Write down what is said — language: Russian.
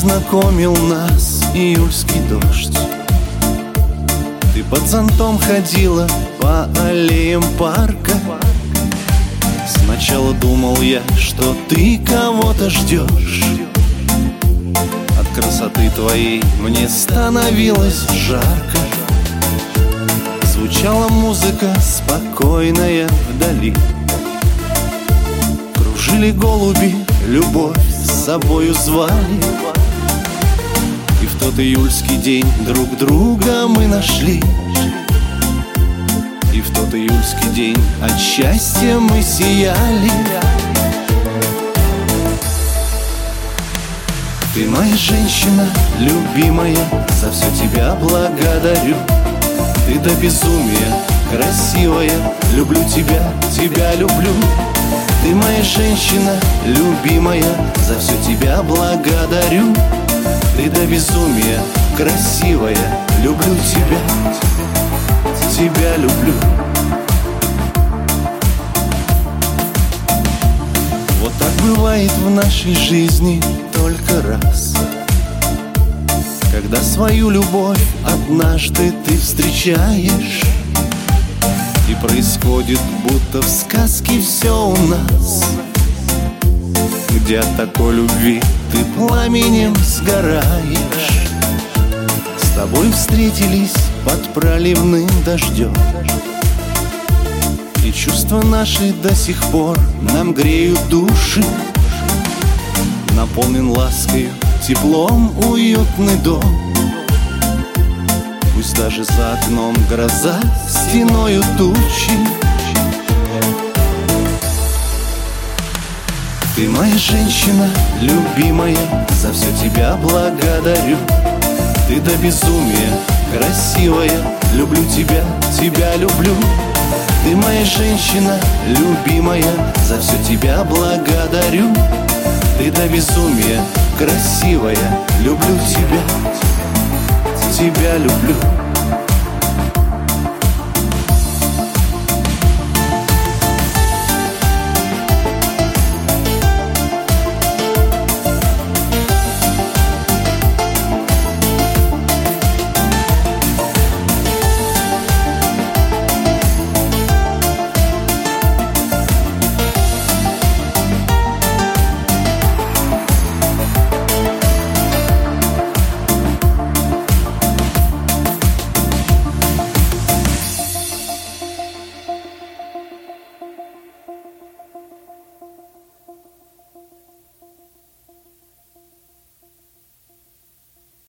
познакомил нас июльский дождь. Ты под зонтом ходила по аллеям парка. Сначала думал я, что ты кого-то ждешь. От красоты твоей мне становилось жарко. Звучала музыка спокойная вдали. Кружили голуби, любовь с собою звали. И в тот июльский день друг друга мы нашли. И в тот июльский день от счастья мы сияли. Ты моя женщина, любимая, за все тебя благодарю. Ты до безумия красивая, люблю тебя, тебя люблю. Ты моя женщина, любимая, за все тебя благодарю. Ты до безумия красивая, люблю тебя, тебя люблю. Вот так бывает в нашей жизни только раз, когда свою любовь однажды ты встречаешь. И происходит, будто в сказке все у нас, где от такой любви ты пламенем сгораешь. С тобой встретились под проливным дождем, и чувства наши до сих пор нам греют души. Наполнен ласкою, теплом уютный дом. Пусть даже за окном гроза, стеною тучи. Ты моя женщина, любимая, за все тебя благодарю. Ты до безумия красивая, люблю тебя, тебя люблю. Ты моя женщина, любимая, за все тебя благодарю. Ты до безумия красивая, люблю тебя, тебя люблю.